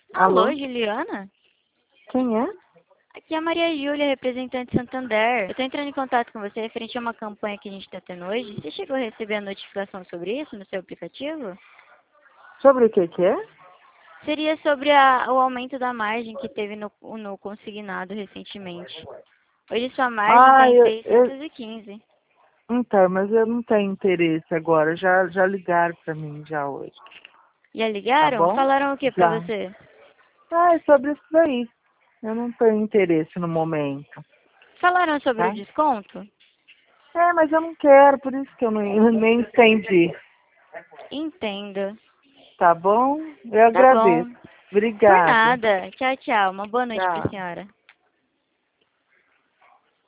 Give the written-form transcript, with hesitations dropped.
Alô? Alô, Juliana? Quem é? Aqui é a Maria Júlia, representante de Santander. Eu estou entrando em contato com você referente a uma campanha que a gente está tendo hoje. Você chegou a receber a notificação sobre isso no seu aplicativo? Sobre o que que é? Seria sobre o aumento da margem que teve no consignado recentemente. Hoje sua margem está Ah, em eu... 615. Então, mas eu não tenho interesse agora. Já ligaram pra mim já hoje. Já Tá ligaram? bom? Falaram o que para Já. você? Ah, é sobre isso daí. Eu não tenho interesse no momento, Falaram sobre o tá? desconto? É, mas eu não quero, por isso que eu nem entendi. Entendo. Tá bom? Eu Tá bom. agradeço. Por Obrigada. nada. Tchau, tchau. Uma boa noite para a Tchau. senhora.